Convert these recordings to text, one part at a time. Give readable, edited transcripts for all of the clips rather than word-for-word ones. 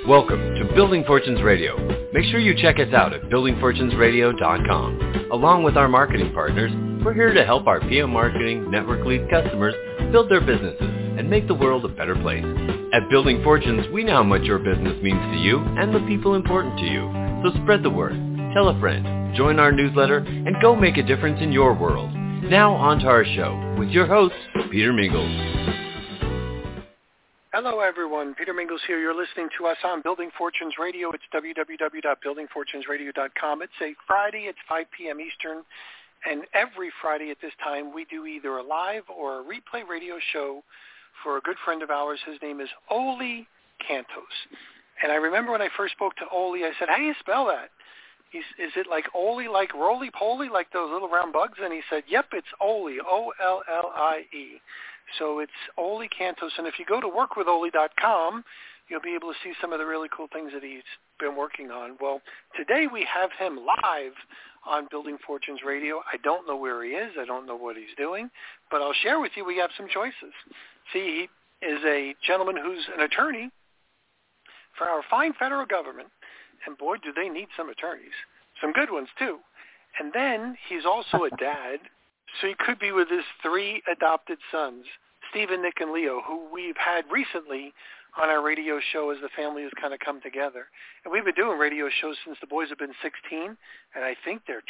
Welcome to Building Fortunes Radio. Make sure you check us out at buildingfortunesradio.com. Along with our marketing partners, we're here to help our PM Marketing Network Lead customers build their businesses and make the world a better place. At Building Fortunes, we know how much your business means to you and the people important to you. So spread the word, tell a friend, join our newsletter, and go make a difference in your world. Now on to our show with your host, Peter Mingles. Hello, everyone. Peter Mingles here. You're listening to us on Building Fortunes Radio. It's www.buildingfortunesradio.com. It's a Friday. It's 5 p.m. Eastern. And every Friday at this time, we do either a live or a replay radio show for a good friend of ours. His name is Ole Cantos. And I remember when I first spoke to Ole, I said, how do you spell that? Is it like Ole, like roly-poly, like those little round bugs? And he said, yep, it's Ole, O-L-L-I-E. So it's Ole Cantos, and if you go to workwithole.com, you'll be able to see some of the really cool things that he's been working on. Well, today we have him live on Building Fortunes Radio. I don't know where he is. I don't know what he's doing, but I'll share with you we have some choices. See, he is a gentleman who's an attorney for our fine federal government, and boy, do they need some attorneys. Some good ones, too. And then he's also a dad. So he could be with his 3 adopted sons, Stephen, Nick, and Leo, who we've had recently on our radio show as the family has kind of come together. And we've been doing radio shows since the boys have been 16, and I think they're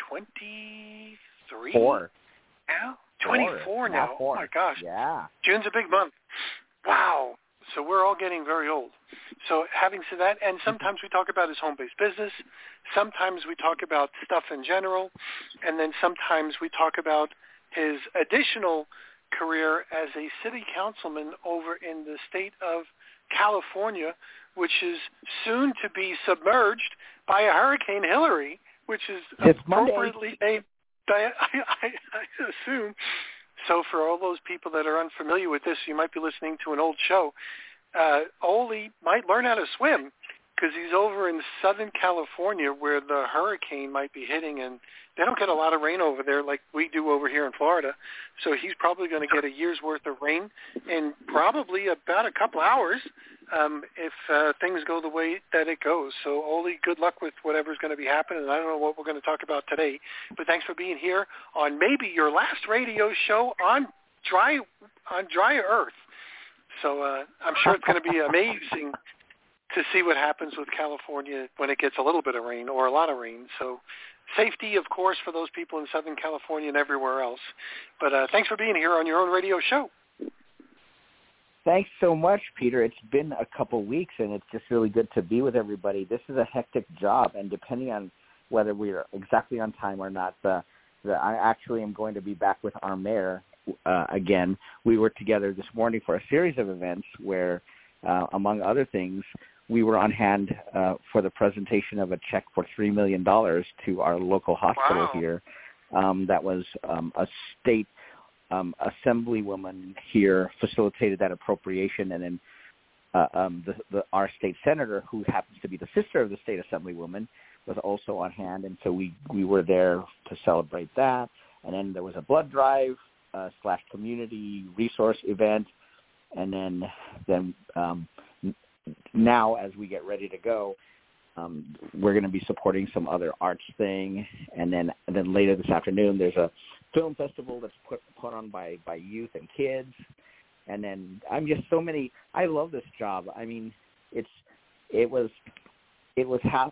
23 now? 24 now. Oh, my gosh. Yeah. June's a big month. Wow. So we're all getting very old. So having said that, and sometimes we talk about his home-based business, sometimes we talk about stuff in general, and then sometimes we talk about his additional career as a city councilman over in the state of California, which is soon to be submerged by a Hurricane Hillary, which is appropriately named, I assume. So for all those people that are unfamiliar with this, you might be listening to an old show. Ole might learn how to swim because he's over in Southern California where the hurricane might be hitting, and they don't get a lot of rain over there like we do over here in Florida. So he's probably going to get a year's worth of rain in probably about a couple hours if things go the way that it goes. So Ole, good luck with whatever's going to be happening. And I don't know what we're going to talk about today, but thanks for being here on maybe your last radio show on dry earth. So I'm sure it's going to be amazing to see what happens with California when it gets a little bit of rain or a lot of rain. So safety, of course, for those people in Southern California and everywhere else. But thanks for being here on your own radio show. Thanks so much, Peter. It's been a couple weeks, and it's just really good to be with everybody. This is a hectic job, and depending on whether we're exactly on time or not, I actually am going to be back with our mayor again. We were together this morning for a series of events where, among other things, we were on hand for the presentation of a check for $3 million to our local hospital here. That was a state assemblywoman here facilitated that appropriation, and then our state senator, who happens to be the sister of the state assemblywoman, was also on hand, and so we were there to celebrate that. And then there was a blood drive / community resource event, and then now as we get ready to go, we're going to be supporting some other arts thing, and then later this afternoon there's a film festival that's put on by youth and kids, and then I'm just so many. I love this job. I mean, it was half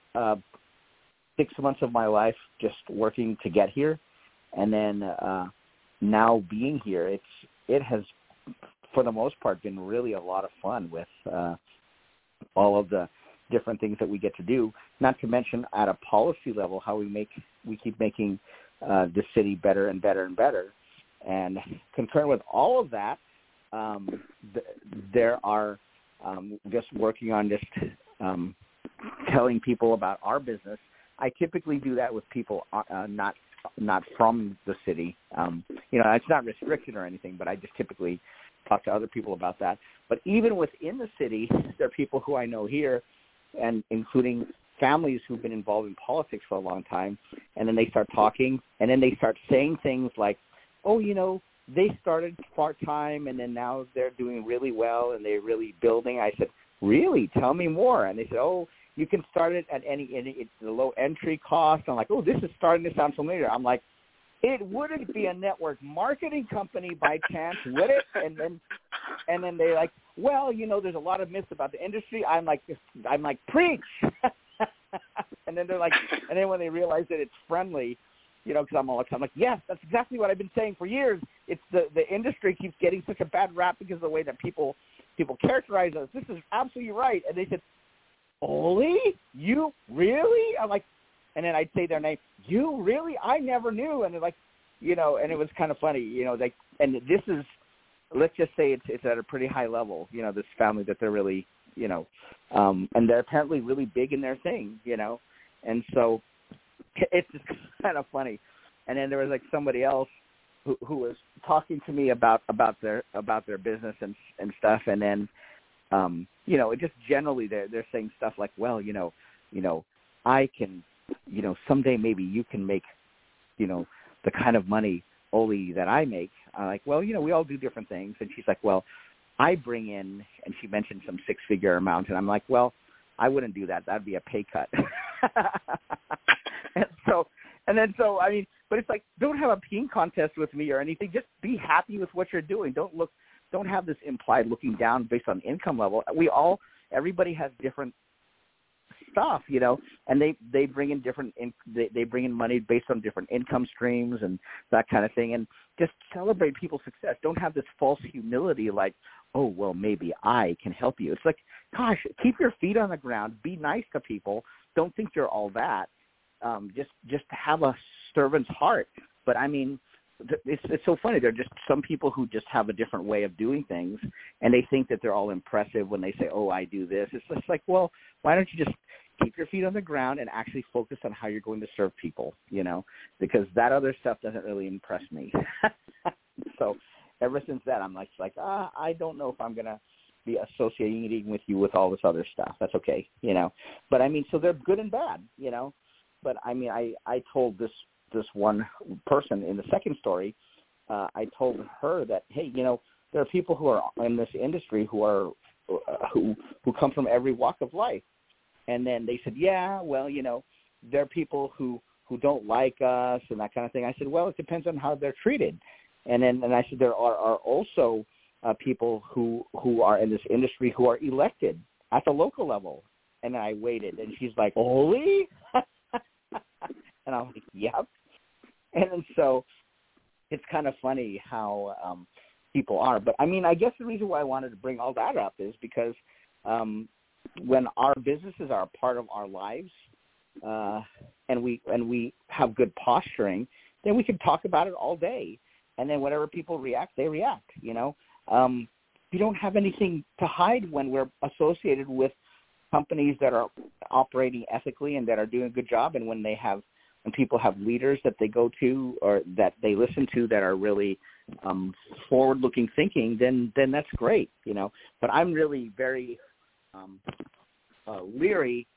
6 months of my life just working to get here, and then now being here, it has for the most part been really a lot of fun with all of the different things that we get to do, not to mention at a policy level how we keep making the city better and better and better. And concerned with all of that, there are just working on just telling people about our business. I typically do that with people not from the city. It's not restricted or anything, but I just typically talk to other people about that. But even within the city, there are people who I know here, and including families who've been involved in politics for a long time, and then they start talking, and then they start saying things like, oh, they started part-time, and then now they're doing really well, and they're really building. I said, really? Tell me more. And they said, oh, you can start it at it's the low entry cost. I'm like, oh, this is starting to sound familiar. I'm like, it wouldn't be a network marketing company by chance, would it? And then they're like, well, there's a lot of myths about the industry. I'm like, preach. And then they're like, and then when they realize that it's friendly, because I'm like, yes, that's exactly what I've been saying for years. It's the industry keeps getting such a bad rap because of the way that people characterize us. This is absolutely right. And they said, Oli, you really? I'm like, and then I'd say their name. You really? I never knew. And they're like, and it was kind of funny, like, and this is, let's just say it's at a pretty high level, this family that they're really, and they're apparently really big in their thing, and so it's just kind of funny. And then there was like somebody else who was talking to me about their business and stuff, and then it just generally they're saying stuff like, well, I can, someday maybe you can make, the kind of money, Oli, that I make. I'm like, well, we all do different things. And she's like, well, I bring in, and she mentioned some six-figure amount, and I'm like, well, I wouldn't do that. That'd be a pay cut. But it's like, don't have a peeing contest with me or anything. Just be happy with what you're doing. Don't have this implied looking down based on income level. Everybody has different stuff, and they bring in they bring in money based on different income streams and that kind of thing. And just celebrate people's success. Don't have this false humility like, oh, well, maybe I can help you. It's like, gosh, keep your feet on the ground. Be nice to people. Don't think you're all that. Just have a servant's heart. But I mean, it's so funny. There are just some people who just have a different way of doing things, and they think that they're all impressive when they say, oh, I do this. It's just like, well, why don't you just keep your feet on the ground and actually focus on how you're going to serve people, because that other stuff doesn't really impress me. So ever since that, I'm like, I don't know if I'm going to be associating with you with all this other stuff. That's okay, But I mean, so they're good and bad, But I mean, I told this one person in the second story, I told her that, hey, there are people who are in this industry who are who come from every walk of life. And then they said, yeah, well, there are people who don't like us and that kind of thing. I said, well, it depends on how they're treated. And I said, there are also people who are in this industry who are elected at the local level. And I waited, and she's like, Oli? And I'm like, yep. And so it's kind of funny how people are. But, I mean, I guess the reason why I wanted to bring all that up is because when our businesses are a part of our lives and we have good posturing, then we can talk about it all day. And then whenever people react, they react, We don't have anything to hide when we're associated with companies that are operating ethically and that are doing a good job, and when people have leaders that they go to or that they listen to that are really forward-looking thinking, then that's great, But I'm really very leery.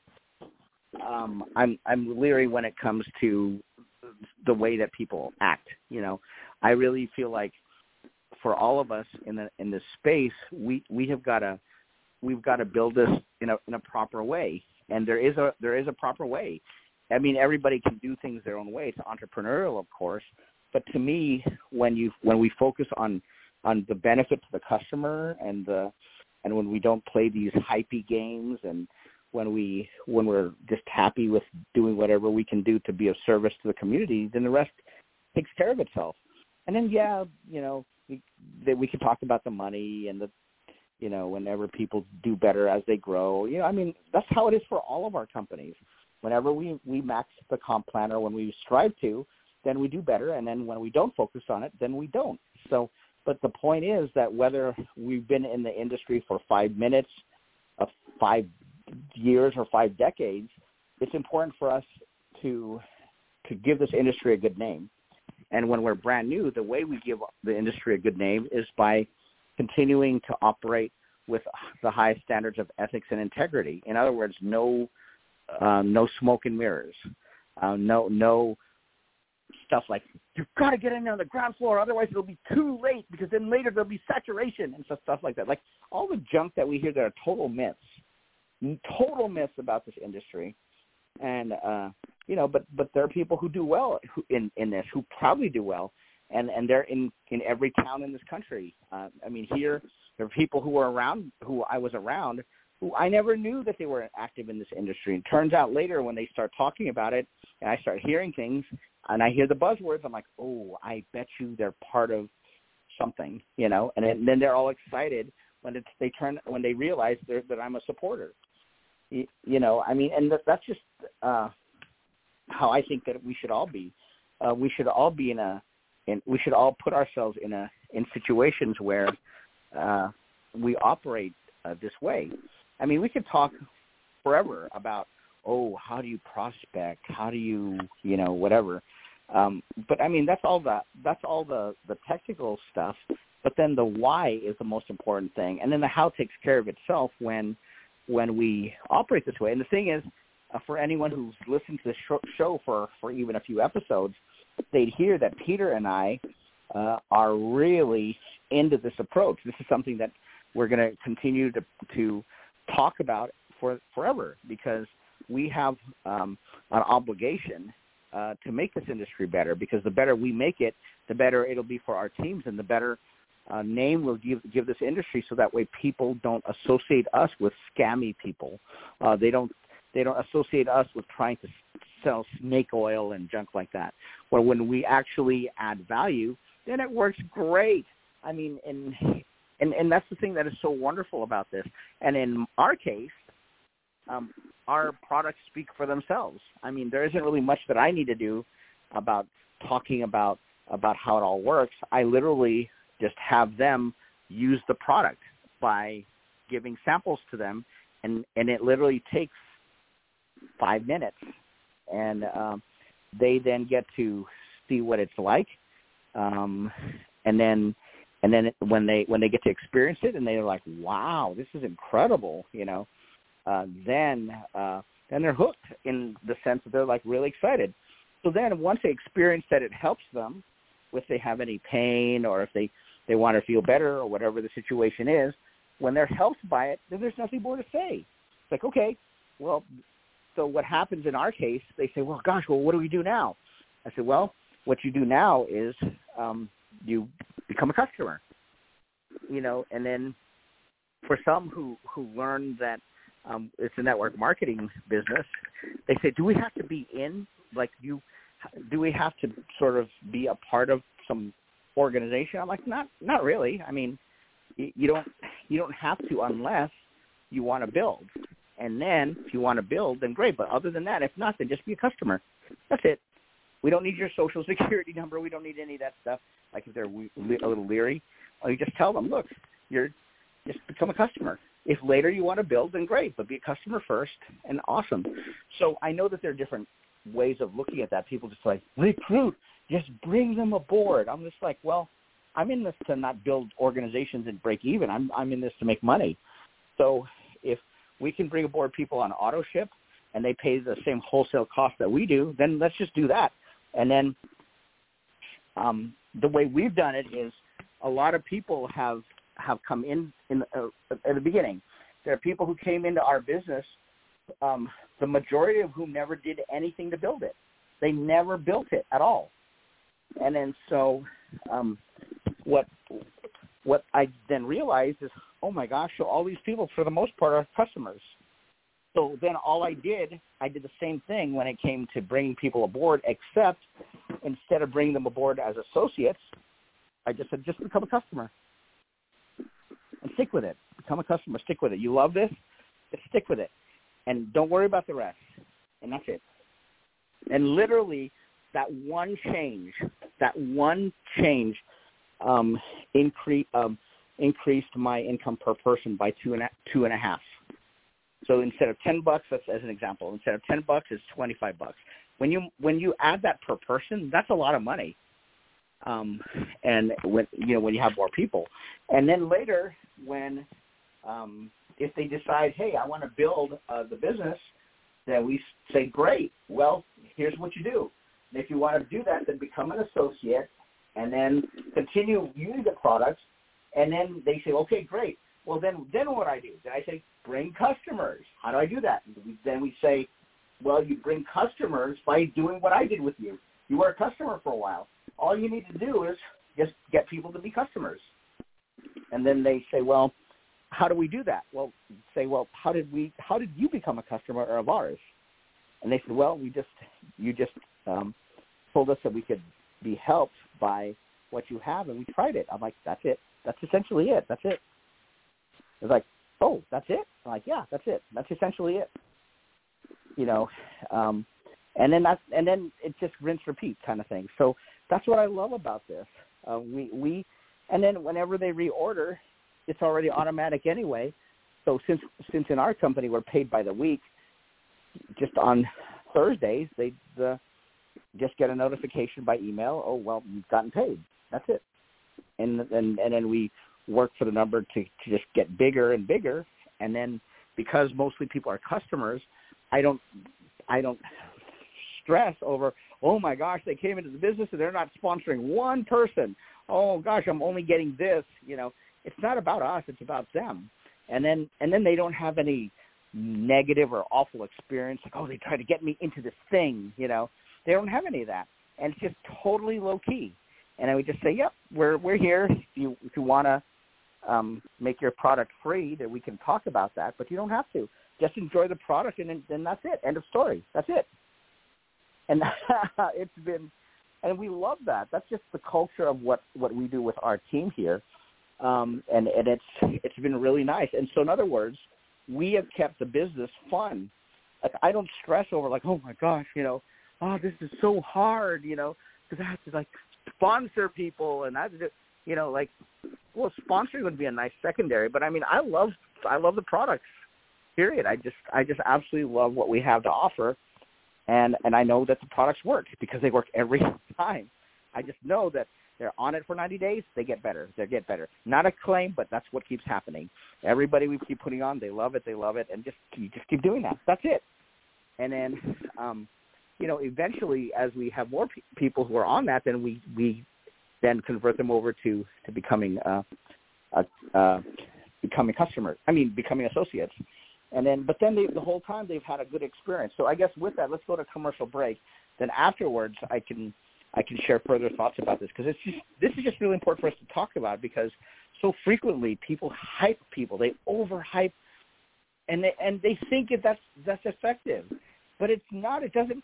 I'm leery when it comes to the way that people act. I really feel like for all of us in this space, we've got to build this in a proper way, and there is a proper way. I mean, everybody can do things their own way. It's entrepreneurial, of course, but to me, when we focus on the benefit to the customer and when we don't play these hypey games, and when we're just happy with doing whatever we can do to be of service to the community, then the rest takes care of itself. And then, we can talk about the money and whenever people do better as they grow. I mean, that's how it is for all of our companies. Whenever we max the comp plan, or when we strive to, then we do better. And then when we don't focus on it, then we don't. So, but the point is that whether we've been in the industry for 5 minutes, 5 years, or 5 decades, it's important for us to give this industry a good name. And when we're brand new, the way we give the industry a good name is by continuing to operate with the highest standards of ethics and integrity. In other words, no smoke and mirrors, no stuff like, you've got to get in on the ground floor, otherwise it'll be too late, because then later there'll be saturation and stuff like that. Like all the junk that we hear that are total myths, total myths about this industry. And, but there are people who do well in this, who probably do well. And they're in every town in this country. Here, there are people who I was around, who I never knew that they were active in this industry. And it turns out later when they start talking about it and I start hearing things and I hear the buzzwords, I'm like, oh, I bet you they're part of something, and then they're all excited when they realize that I'm a supporter, and that's just how I think that we should all be. We should all be we should all put ourselves in situations where we operate this way. We could talk forever about, how do you prospect? How do you, whatever. But that's all the technical stuff. But then the why is the most important thing, and then the how takes care of itself when we operate this way. And the thing is, for anyone who's listened to this show for even a few episodes, they'd hear that Peter and I are really into this approach. This is something that we're going to continue to talk about forever, because we have an obligation to make this industry better, because the better we make it, the better it'll be for our teams, and the better name we'll give this industry, so that way people don't associate us with scammy people. They don't associate us with trying to sell snake oil and junk like that. Well, when we actually add value, then it works great. And that's the thing that is so wonderful about this. And in our case, our products speak for themselves. There isn't really much that I need to do about talking about how it all works. I literally just have them use the product by giving samples to them, and it literally takes 5 minutes, and they then get to see what it's like, and then when they get to experience it, and they're like, wow, this is incredible, then they're hooked, in the sense that they're like really excited. So then once they experience that it helps them, if they have any pain, or if they want to feel better, or whatever the situation is, when they're helped by it, then there's nothing more to say. It's like, okay, well, so what happens in our case, they say, well, gosh, what do we do now? I said, well, what you do now is you become a customer, and then for some who learn that it's a network marketing business, they say, do we have to be do we have to sort of be a part of some organization? I'm like, not really. You don't have to, unless you want to build. And then if you want to build, then great. But other than that, if not, then just be a customer. That's it. We don't need your social security number. We don't need any of that stuff. Like if they're a little leery, you just tell them, look, just become a customer. If later you want to build, then great. But be a customer first, and awesome. So I know that there are different ways of looking at that. People just like, recruit, just bring them aboard. I'm just like, well, I'm in this to not build organizations and break even. I'm in this to make money. So if we can bring aboard people on auto ship and they pay the same wholesale cost that we do, then let's just do that. And then the way we've done it is a lot of people have come in at the beginning. There are people who came into our business, the majority of whom never did anything to build it. They never built it at all. And then so what I then realized is, oh my gosh, so all these people for the most part are customers. So then I did the same thing when it came to bringing people aboard, except instead of bringing them aboard as associates, I just said, just become a customer and stick with it. Become a customer, stick with it. You love this, just stick with it. And don't worry about the rest. And that's it. And literally that one change increased my income per person by 2.5. So instead of $10, that's as an example, instead of $10, it's $25. When you add that per person, that's a lot of money. And when you have more people, and then later when if they decide, hey, I want to build the business, then we say, great. Well, here's what you do. And if you want to do that, then become an associate, and then continue using the products. And then they say, okay, great. well, then what I do? Then I say, bring customers. How do I do that? Then we say, well, you bring customers by doing what I did with you. You were a customer for a while. All you need to do is just get people to be customers. And then they say, well, how do we do that? Well, say, well, how did you become a customer of ours? And they said, well, you just told us that we could be helped by what you have, and we tried it. I'm like, that's it. That's essentially it. That's it. It's like, oh, that's it? I'm like, yeah, that's it. That's essentially it. And then it just rinse repeat kind of thing. So that's what I love about this. And then whenever they reorder, it's already automatic anyway. So since in our company we're paid by the week, just on Thursdays they just get a notification by email. Oh, well, you've gotten paid. That's it. And then we work for the number to just get bigger and bigger. And then because mostly people are customers, I don't stress over, oh my gosh, they came into the business and they're not sponsoring one person. Oh gosh, I'm only getting this. It's not about us, it's about them. And then they don't have any negative or awful experience, like, oh, they tried to get me into this thing. They don't have any of that. And it's just totally low key. And I would just say, yep, we're here. If you want to make your product free, that we can talk about that, but you don't have to. Just enjoy the product, and then that's it. End of story. That's it. And and we love that. That's just the culture of what we do with our team here, and it's been really nice. And so, in other words, we have kept the business fun. Like, I don't stress over, like, oh my gosh, oh, this is so hard, because I have to, like, sponsor people, and I have to, like, well, sponsoring would be a nice secondary, but I mean, I love the products. Period. I just absolutely love what we have to offer, and I know that the products work because they work every time. I just know that they're on it for 90 days, they get better. Not a claim, but that's what keeps happening. Everybody we keep putting on, they love it, and you just keep doing that. That's it. And then, eventually, as we have more people who are on that, then we then convert them over to becoming becoming customers. Becoming associates. But then the whole time they've had a good experience. So I guess with that, let's go to commercial break. Then afterwards, I can share further thoughts about this, because this is just really important for us to talk about, because so frequently people hype people, they overhype, and they think that's effective, but it's not. It doesn't.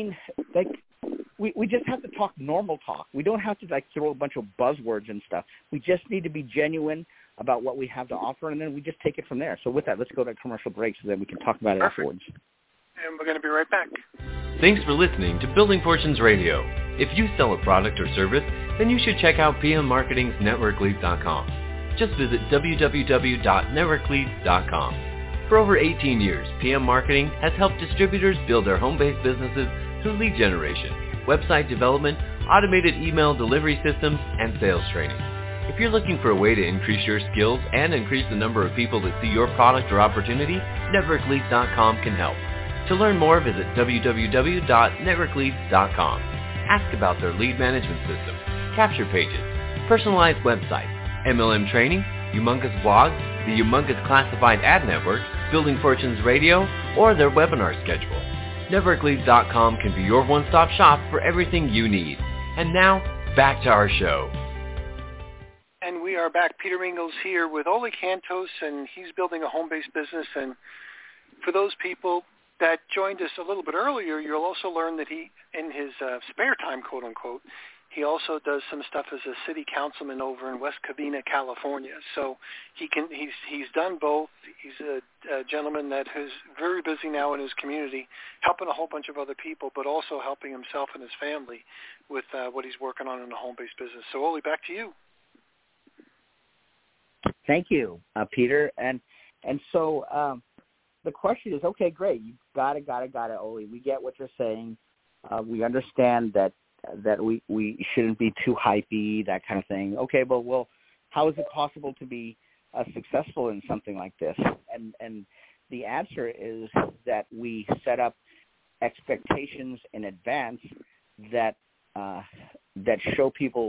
We just have to talk normal talk. We don't have to throw a bunch of buzzwords and stuff. We just need to be genuine about what we have to offer, and then we just take it from there. So with that, let's go to a commercial break so that we can talk about it afterwards. And we're going to be right back. Thanks for listening to Building Fortunes Radio. If you sell a product or service, then you should check out PM Marketing's NetworkLeads.com. Just visit www.networkleads.com. For over 18 years, PM Marketing has helped distributors build their home-based businesses through lead generation, website development, automated email delivery systems, and sales training. If you're looking for a way to increase your skills and increase the number of people that see your product or opportunity, NetworkLeads.com can help. To learn more, visit www.networkleads.com. Ask about their lead management system, capture pages, personalized websites, MLM training, Humongous blog, the Humongous Classified Ad Network, Building Fortunes Radio, or their webinar schedule. NetworkLeads.com can be your one-stop shop for everything you need. And now, back to our show. And we are back. Peter Mingils here with Ole Cantos, and he's building a home-based business. And for those people that joined us a little bit earlier, you'll also learn that he, in his spare time, quote-unquote, he also does some stuff as a city councilman over in West Covina, California. So he's done both. He's a gentleman that is very busy now in his community, helping a whole bunch of other people, but also helping himself and his family with what he's working on in the home-based business. So, Ole, back to you. Thank you, Peter. And so the question is, okay, great. You got it, Ole. We get what you're saying. We understand that we shouldn't be too hypey, that kind of thing. Okay, but well, how is it possible to be successful in something like this? And the answer is that we set up expectations in advance that show people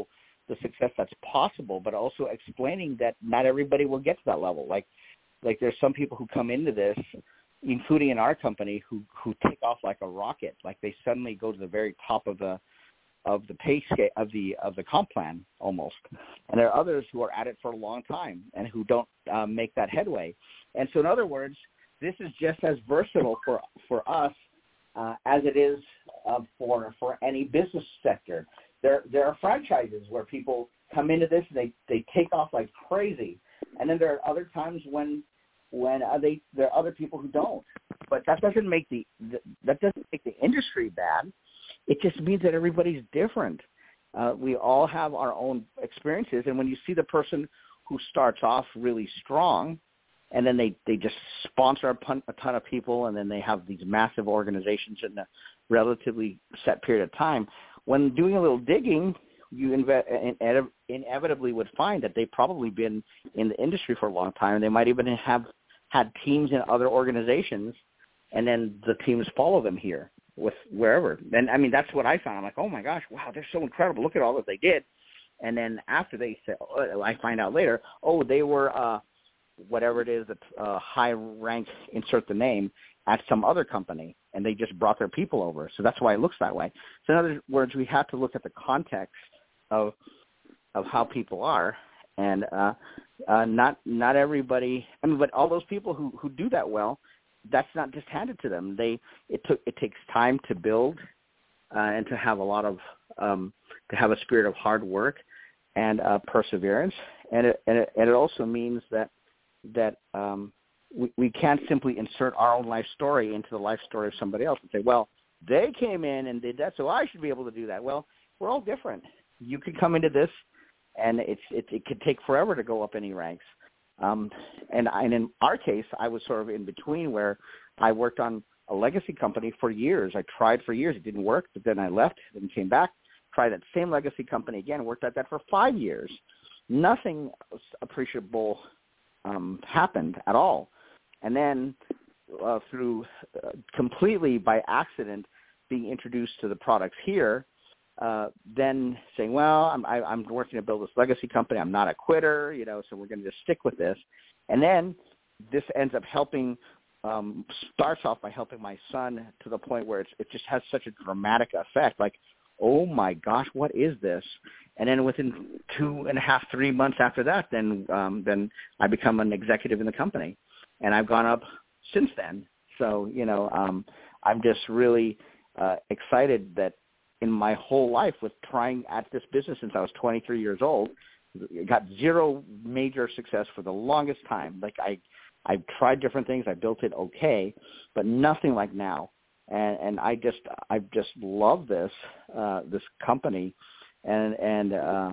the success that's possible, but also explaining that not everybody will get to that level. Like there's some people who come into this, including in our company, who take off like a rocket. Like they suddenly go to the very top of the pay scale of the comp plan almost. And there are others who are at it for a long time and who don't make that headway. And so in other words, this is just as versatile for us as it is for any business sector. There are franchises where people come into this and they take off like crazy, and then there are other times when there are other people who don't. But that doesn't make the industry bad. It just means that everybody's different. We all have our own experiences, and when you see the person who starts off really strong, and then they just sponsor a ton of people, and then they have these massive organizations in a relatively set period of time. When doing a little digging, you inevitably would find that they've probably been in the industry for a long time, and they might even have had teams in other organizations, and then the teams follow them here with wherever. And, I mean, that's what I found. I'm like, oh, my gosh, wow, they're so incredible. Look at all that they did. And then after they say, I find out later, they were whatever it is, high rank, insert the name, at some other company, and they just brought their people over. So that's why it looks that way. So in other words, we have to look at the context of how people are, and not everybody. I mean, but all those people who do that well, that's not just handed to them. It takes time to build, and to have a lot of to have a spirit of hard work and perseverance, and it also means that we can't simply insert our own life story into the life story of somebody else and say, well, they came in and did that, so I should be able to do that. Well, we're all different. You could come into this, and it could take forever to go up any ranks. And in our case, I was sort of in between, where I worked on a legacy company for years. I tried for years. It didn't work, but then I left and came back, tried that same legacy company again, worked at that for 5 years. Nothing appreciable happened at all. And then through completely by accident being introduced to the products here, then saying, well, I'm working to build this legacy company. I'm not a quitter, so we're going to just stick with this. And then this ends up starts off by helping my son to the point where it just has such a dramatic effect. Like, oh my gosh, what is this? And then within 2.5, 3 months after that, then I become an executive in the company, and I've gone up since then. So I'm just really excited that in my whole life with trying at this business since I was 23 years old, got zero major success for the longest time. Like I've tried different things, I built it okay, but nothing like now. And I just love this company, and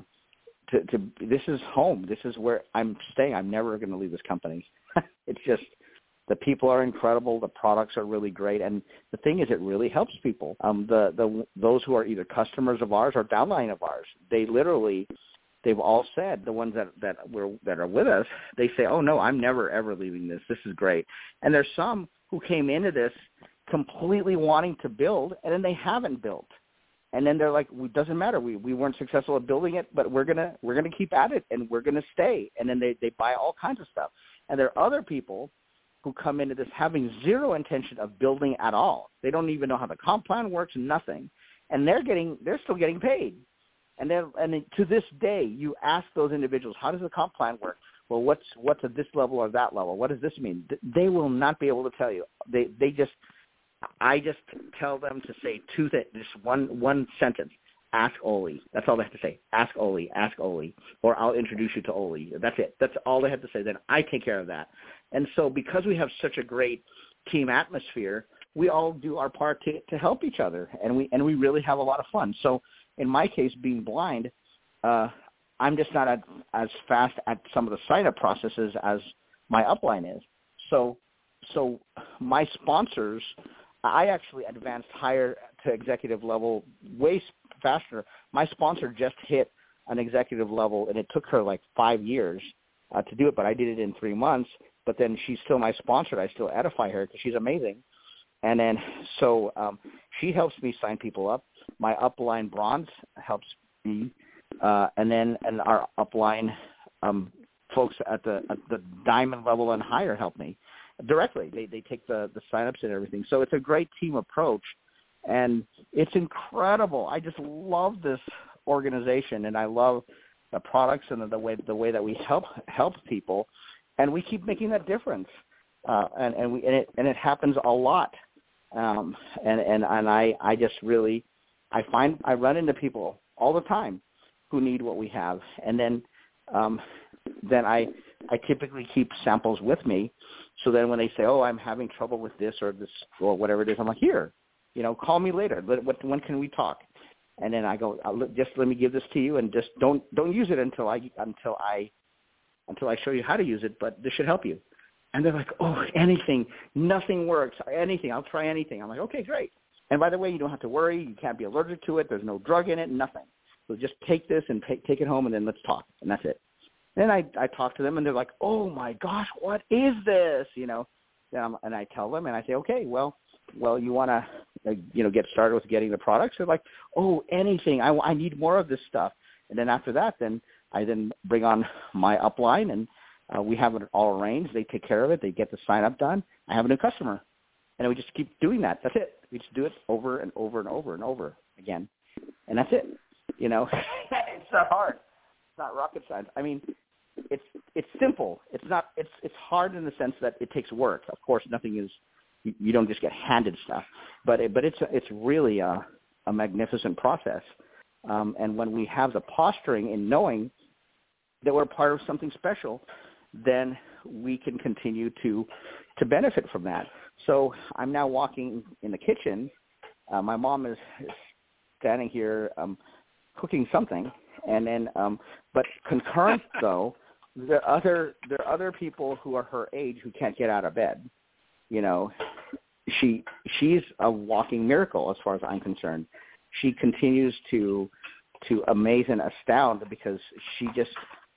this is home. This is where I'm staying. I'm never going to leave this company. It's just the people are incredible. The products are really great, and the thing is, it really helps people. Those who are either customers of ours or downline of ours, they've all said, the ones that are with us, they say, oh no, I'm never ever leaving this. This is great. And there's some who came into this completely wanting to build, and then they haven't built, and then they're like, it doesn't matter, we weren't successful at building it, but we're gonna keep at it, and we're gonna stay. And then they buy all kinds of stuff. And there are other people who come into this having zero intention of building at all. They don't even know how the comp plan works, nothing, and they're still getting paid. And then to this day, you ask those individuals, how does the comp plan work? Well, what's at this level or that level? What does this mean? They will not be able to tell you. I just tell them to say just one sentence. Ask Oli. That's all they have to say. Ask Oli. Ask Oli. Or I'll introduce you to Oli. That's it. That's all they have to say. Then I take care of that. And so because we have such a great team atmosphere, we all do our part to help each other, and we really have a lot of fun. So in my case, being blind, I'm just not as fast at some of the sign-up processes as my upline is. So my sponsors, I actually advanced higher to executive level way faster. My sponsor just hit an executive level, and it took her like 5 years to do it, but I did it in 3 months. But then she's still my sponsor. I still edify her because she's amazing. And then she helps me sign people up. My upline bronze helps me and our upline folks at the diamond level and higher help me directly. They take the signups and everything. So it's a great team approach, and it's incredible. I just love this organization, and I love the products and the way that we help people, and we keep making that difference. And it happens a lot. And I just really, I run into people all the time who need what we have. And then I typically keep samples with me. So then when they say, oh, I'm having trouble with this or whatever it is, I'm like, here, call me later. When can we talk? And then I go, just let me give this to you, and just don't use it until I show you how to use it. But this should help you. And they're like, oh, anything, nothing works, anything, I'll try anything. I'm like, okay, great. And by the way, you don't have to worry. You can't be allergic to it. There's no drug in it, nothing. So just take this and take it home, and then let's talk. And that's it. Then I talk to them, and they're like, oh, my gosh, what is this? And I tell them, and I say, okay, well, you want to, get started with getting the products? They're like, oh, anything. I need more of this stuff. And then after that, I bring on my upline, and we have it all arranged. They take care of it. They get the sign-up done. I have a new customer. And we just keep doing that. That's it. We just do it over and over and over and over again. And that's it. It's not hard. It's not rocket science. I mean, it's simple. It's hard in the sense that it takes work. Of course, nothing is, you don't just get handed stuff. But it's really a magnificent process. And when we have the posturing in knowing that we're part of something special, then we can continue to benefit from that. So I'm now walking in the kitchen. My mom is standing here cooking something, and then but concurrent though, there are other people who are her age who can't get out of bed. She's a walking miracle as far as I'm concerned. She continues to amaze and astound because she just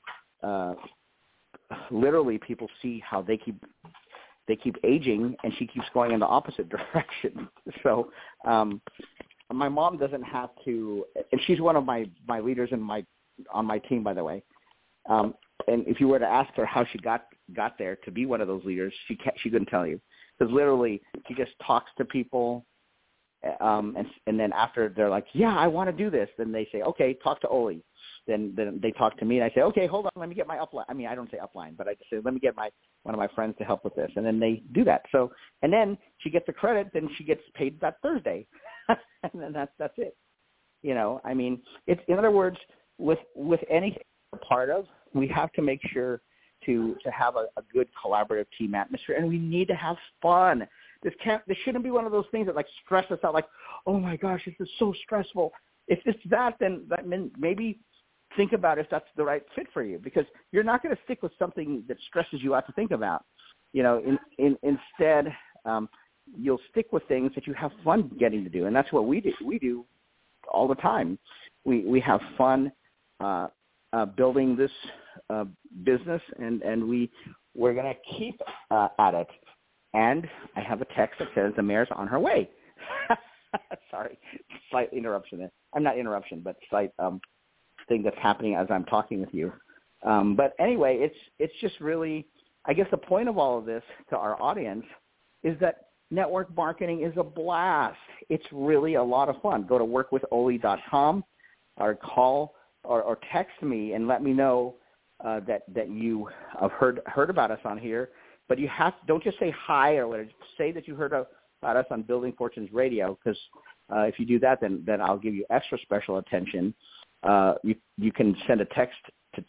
literally people see how they keep aging, and she keeps going in the opposite direction. So my mom doesn't have to, and she's one of my leaders on my team, by the way. And if you were to ask her how she got there to be one of those leaders, she couldn't tell you, because literally she just talks to people. And then after they're like, yeah, I want to do this, then they say, okay, talk to Oli. Then they talk to me, and I say, okay, hold on, let me get my upline. I mean, I don't say upline, but I just say, let me get one of my friends to help with this, and then they do that. So, and then she gets the credit, then she gets paid that Thursday, and then that's it. I mean, it's, in other words, with anything we're part of, we have to make sure to have a good collaborative team atmosphere, and we need to have fun. This shouldn't be one of those things that stress us out. Like, oh my gosh, this is so stressful. If it's that, then maybe think about if that's the right fit for you, because you're not going to stick with something that stresses you out to think about. Instead, you'll stick with things that you have fun getting to do, and that's what we do. We do all the time. We have fun building this business, and we're going to keep at it. And I have a text that says the mayor's on her way. Sorry, slight interruption there. I'm not interruption, but slight thing that's happening as I'm talking with you. But anyway, it's just really, I guess the point of all of this to our audience is that network marketing is a blast. It's really a lot of fun. Go to workwitholi.com or call or text me and let me know that you have heard about us on here. But don't just say hi or whatever. Say that you heard about us on Building Fortunes Radio, because if you do that, then I'll give you extra special attention. You can send a text to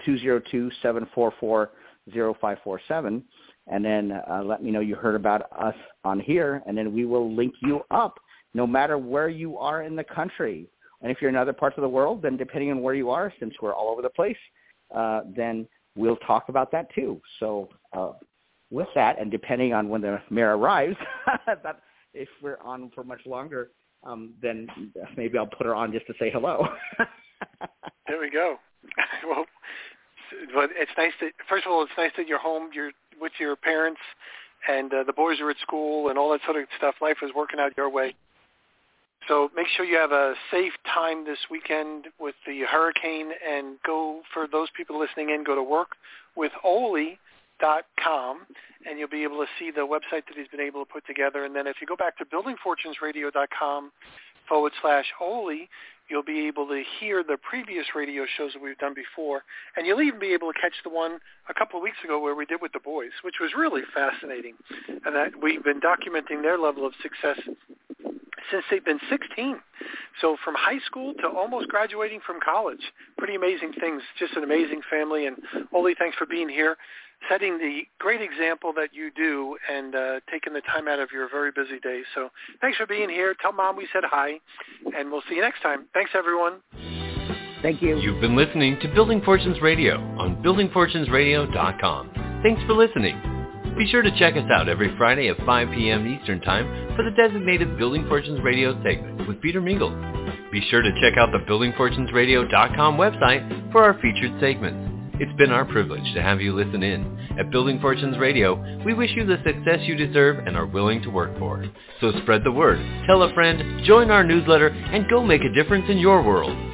202-744-0547, and then let me know you heard about us on here, and then we will link you up no matter where you are in the country. And if you're in other parts of the world, then depending on where you are, since we're all over the place, then we'll talk about that too. So with that, and depending on when the mayor arrives, that if we're on for much longer, then maybe I'll put her on just to say hello. There we go. Well, but it's nice that, first of all, it's nice that you're home, you're with your parents, and the boys are at school and all that sort of stuff. Life is working out your way. So make sure you have a safe time this weekend with the hurricane, and go, for those people listening in, go to workwitholi.com, and you'll be able to see the website that he's been able to put together. And then if you go back to buildingfortunesradio.com/Oli, you'll be able to hear the previous radio shows that we've done before, and you'll even be able to catch the one a couple of weeks ago where we did with the boys, which was really fascinating, and that we've been documenting their level of success since they've been 16. So from high school to almost graduating from college. Pretty amazing things. Just an amazing family. And Oli, thanks for being here, setting the great example that you do, and taking the time out of your very busy day. So thanks for being here. Tell Mom we said hi, and we'll see you next time. Thanks, everyone. Thank you. You've been listening to Building Fortunes Radio on buildingfortunesradio.com. Thanks for listening. Be sure to check us out every Friday at 5 p.m. Eastern Time for the designated Building Fortunes Radio segment with Peter Mingles. Be sure to check out the buildingfortunesradio.com website for our featured segments. It's been our privilege to have you listen in. At Building Fortunes Radio, we wish you the success you deserve and are willing to work for. So spread the word, tell a friend, join our newsletter, and go make a difference in your world.